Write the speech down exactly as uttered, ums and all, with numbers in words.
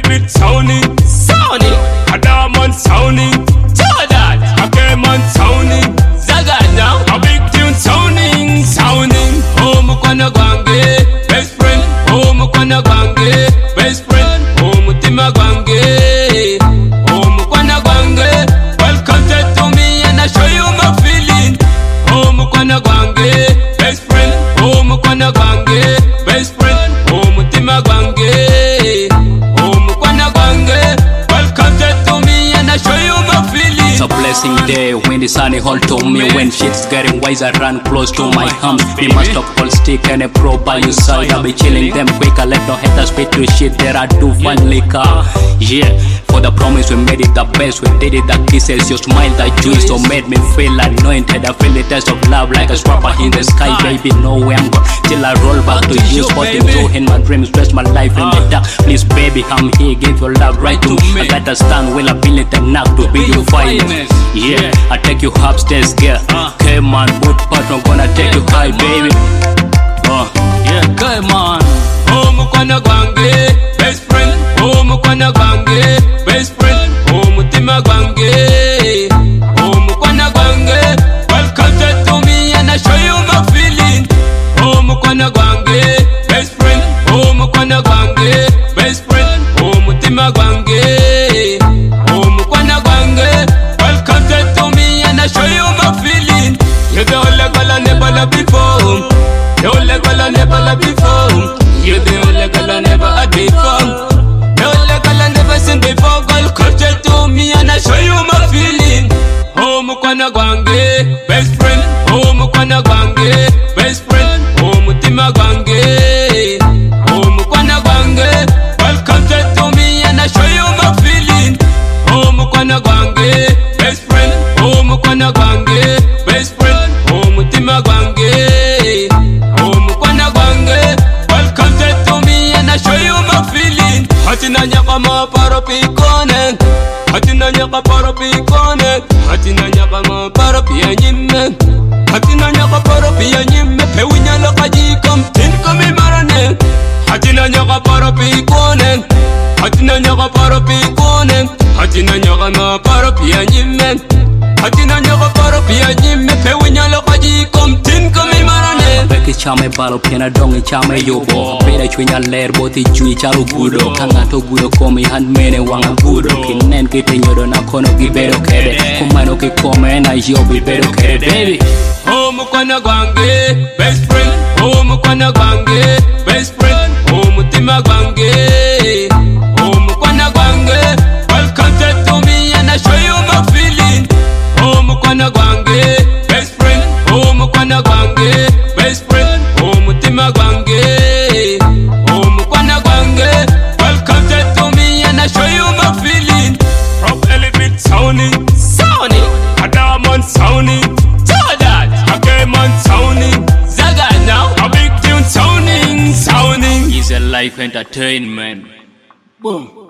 Elevate sounding, sounding. A diamond sounding, Jordan. A Cayman sounding, Zaga now. A big tune sounding, sounding. Oh, Mukwana Gwange, best friend. Oh, Mukwana Gwange, best friend. Oh, Mutima Gwange. Oh, Mukwana Gwange. Welcome to me and I show you my feeling. Oh, Mukwana Gwange, best friend. Oh, Mukwana Gwange, best friend. Oh, Mutima Gwange. Oh, Mukwana Gwange. Welcome to me and I show you my feeling. It's a blessing day when the sunny hold to me. When shit's getting wise, I run close to my arms. We must stop all stick and a pro by your side. I'll be chilling them quick. I let no haters spit to shit that I do finally car. Yeah, for the promise we made it the best. We did it the kisses, your smile that juice so made me feel anointed. I feel the taste of love like a swapper in the sky. Baby, know where I'm going till I roll back to you. Spotting through in my dreams, dress my life in the dark. Please baby, I'm here, give your love right to me. I gotta stand well, I feel it enough to be your finest. Yeah, I take you upstairs, girl. Come on, boot part, I'm gonna take you high, baby. Oh, yeah, come on. Oh, Mukwana Gwange, best friend. Oh, Mukwana Gwange, best friend. Oh, Mutima Gwange. Oh, Mukwana Gwange. Welcome to me and I show you my feeling. Oh, Mukwana Gwange, best friend. Oh, Mukwana Gwange, best friend. Oh, Mutima Gwange. Oh, Mukwana Gwange. Welcome to me and I show you my feeling. You're the only girl I never loved before. The only girl I never loved before. You're the only girl I never had before. The only girl I never seen before. Girl, come to me and I show you my feeling. Oh, Mukwana Gwange, best friend. Oh, Mukwana Gwange, best friend. Oh, Mutima Gwange. Oh, Mukwana Gwange. Welcome to me and I show you my feeling. Oh, Mukwana Gwange, best friend. Oh, Mukwana Gwange, best friend. Oh, Mutima Gwange. Oh, Mukwana Gwange. Welcome to me and I show you my feeling. Hatina nyaka ma paro pikone. Hatina nyaka paro pikone. Hatina nyaka ma paro piya nyimme. Hatina nyaka paro piya nyimme. Pewinya loka jikom tin komi marane. Hatina nyaka paro pikone. Hatina nyaka paro pikone. Hatina nyaka ma paro piya nyimme. Hatina nyaka paro piya nyimme. Pewinya loka jikom tin komi marane. Beki chame balo piena dongi chame yobo. Beda chwinya ler boti chui chalo gudo. Kangato gudo komi handmene wanga gudo. Kinen kite nyodo na kono gibedo kede. Kumano kikome na yobi bedo kede baby. Oh, Mukwana Gwange, best friend. Oh, Mukwana Gwange, best friend. Oh, Mutima Gwange. Oh, Mukwana Gwange. Welcome to me and I show you my feeling. Oh, Mukwana Gwange, best friend. Oh, Mukwana Gwange, best friend. Oh, Mutima Gwange. Oh, Mukwana Gwange. Welcome to me and I show you my feeling. From Elevate sounding, sounding. A diamond sounding, Jordan. A Cayman sounding, Zaga now. A big tune sounding, sounding. It's a life entertainment. Boom.